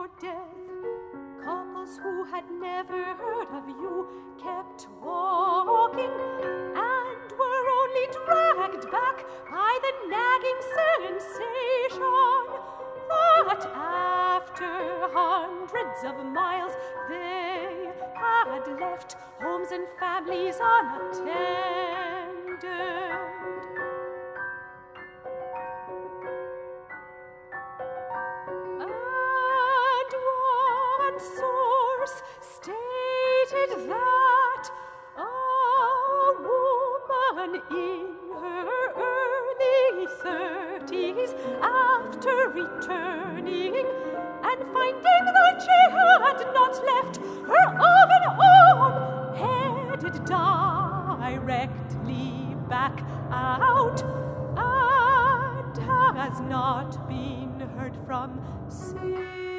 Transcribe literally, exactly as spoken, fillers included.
or death. Couples who had never heard of you kept walking and were only dragged back by the nagging sensation that after hundreds of miles they had left homes and families unattended. Source stated that a woman in her early thirties, after returning and finding that she had not left her oven on, headed directly back out and has not been heard from since.